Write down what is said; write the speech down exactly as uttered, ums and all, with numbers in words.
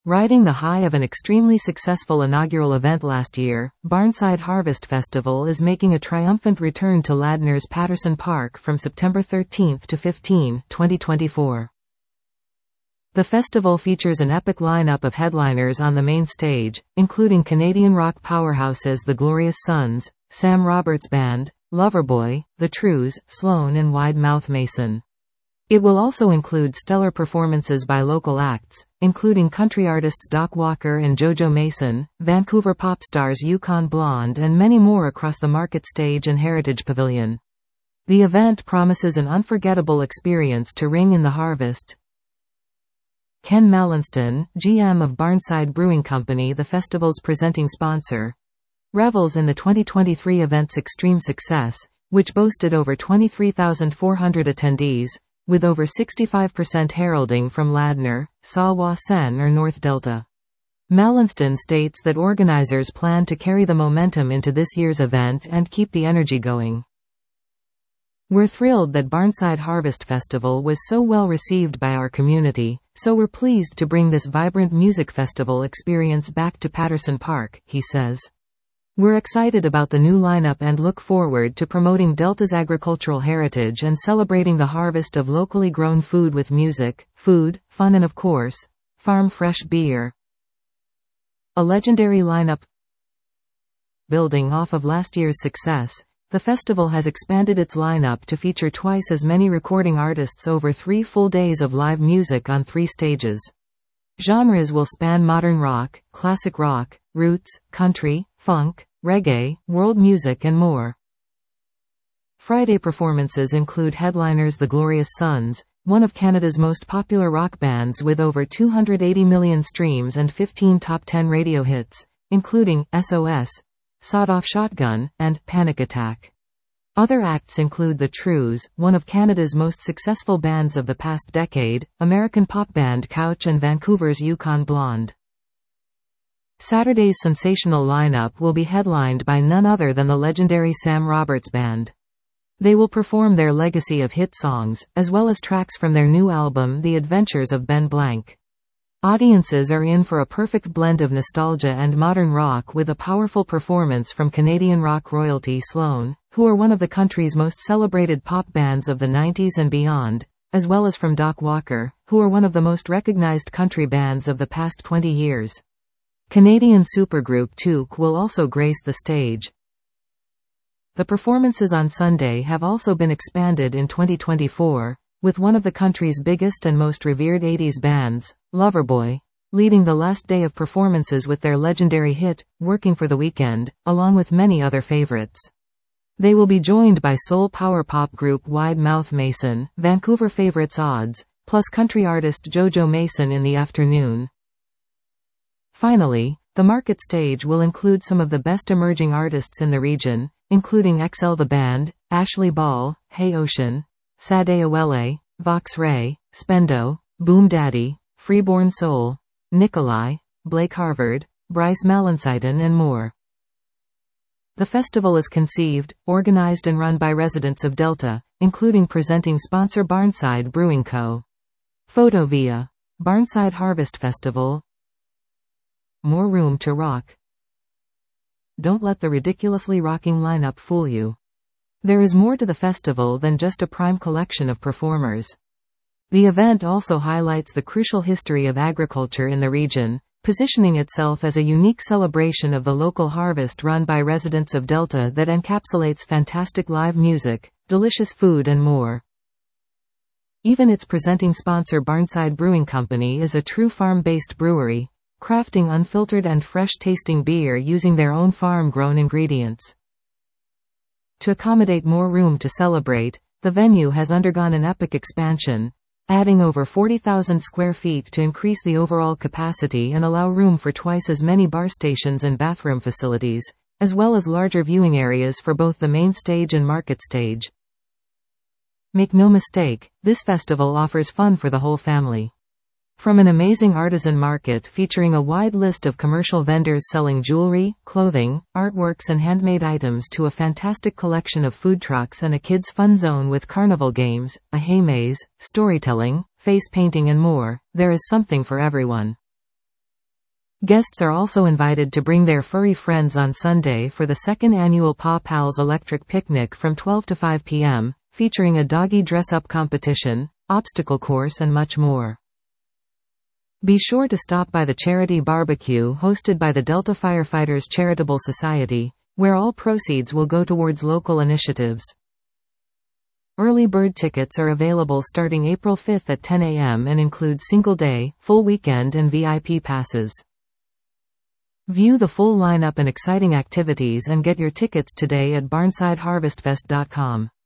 Riding the high of an extremely successful inaugural event last year, Barnside Harvest Festival is making a triumphant return to Ladner's Patterson Park from September thirteenth to fifteenth, twenty twenty-four. The festival features an epic lineup of headliners on the main stage, including Canadian rock powerhouses The Glorious Sons, Sam Roberts Band, Loverboy, The Trews, Sloan and Wide Mouth Mason. It will also include stellar performances by local acts, including country artists Doc Walker and JoJo Mason, Vancouver pop stars Yukon Blonde and many more across the Market Stage and Heritage Pavilion. The event promises an unforgettable experience to ring in the harvest. Ken Mallinston, G M of Barnside Brewing Company, the festival's presenting sponsor, revels in the twenty twenty-three event's extreme success, which boasted over twenty-three thousand four hundred attendees, with over sixty-five percent heralding from Ladner, Sa-Wa-Sen or North Delta. Mallinston states that organizers plan to carry the momentum into this year's event and keep the energy going. We're thrilled that Barnside Harvest Festival was so well received by our community, so we're pleased to bring this vibrant music festival experience back to Patterson Park, he says. We're excited about the new lineup and look forward to promoting Delta's agricultural heritage and celebrating the harvest of locally grown food with music, food, fun and of course, farm fresh beer. A legendary lineup. Building off of last year's success, the festival has expanded its lineup to feature twice as many recording artists over three full days of live music on three stages. Genres will span modern rock, classic rock, roots, country, funk, reggae, world music and more. Friday performances include headliners The Glorious Sons, one of Canada's most popular rock bands with over two hundred eighty million streams and fifteen top ten radio hits, including S O S, Sawed-Off Shotgun, and Panic Attack. Other acts include The Trews, one of Canada's most successful bands of the past decade, American pop band Couch and Vancouver's Yukon Blonde. Saturday's sensational lineup will be headlined by none other than the legendary Sam Roberts Band. They will perform their legacy of hit songs, as well as tracks from their new album The Adventures of Ben Blank. Audiences are in for a perfect blend of nostalgia and modern rock with a powerful performance from Canadian rock royalty Sloan, who are one of the country's most celebrated pop bands of the nineties and beyond, as well as from Doc Walker, who are one of the most recognized country bands of the past twenty years. Canadian supergroup Toque will also grace the stage. The performances on Sunday have also been expanded in twenty twenty-four, with one of the country's biggest and most revered eighties bands, Loverboy, leading the last day of performances with their legendary hit, Working for the Weekend, along with many other favorites. They will be joined by soul power pop group Wide Mouth Mason, Vancouver favorites Odds, plus country artist JoJo Mason in the afternoon. Finally, the Market Stage will include some of the best emerging artists in the region, including X L The Band, Ashley Ball, Hey Ocean, Sade Awele, Vox Ray, Spendo, Boom Daddy, Freeborn Soul, Nikolai, Blake Harvard, Bryce Mallinsiden and more. The festival is conceived, organized and run by residents of Delta, including presenting sponsor Barnside Brewing Co. Photo via Barnside Harvest Festival. More room to rock. Don't let the ridiculously rocking lineup fool you. There is more to the festival than just a prime collection of performers. The event also highlights the crucial history of agriculture in the region, positioning itself as a unique celebration of the local harvest run by residents of Delta that encapsulates fantastic live music, delicious food and more. Even its presenting sponsor Barnside Brewing Company is a true farm-based brewery, crafting unfiltered and fresh-tasting beer using their own farm-grown ingredients. To accommodate more room to celebrate, the venue has undergone an epic expansion, adding over forty thousand square feet to increase the overall capacity and allow room for twice as many bar stations and bathroom facilities, as well as larger viewing areas for both the main stage and Market Stage. Make no mistake, this festival offers fun for the whole family. From an amazing artisan market featuring a wide list of commercial vendors selling jewelry, clothing, artworks and handmade items to a fantastic collection of food trucks and a kids' fun zone with carnival games, a hay maze, storytelling, face painting and more, there is something for everyone. Guests are also invited to bring their furry friends on Sunday for the second annual Paw Pals Electric Picnic from twelve to five p m, featuring a doggy dress-up competition, obstacle course and much more. Be sure to stop by the charity barbecue hosted by the Delta Firefighters Charitable Society, where all proceeds will go towards local initiatives. Early bird tickets are available starting April fifth at ten a m and include single day, full weekend and V I P passes. View the full lineup and exciting activities and get your tickets today at barnside harvest fest dot com.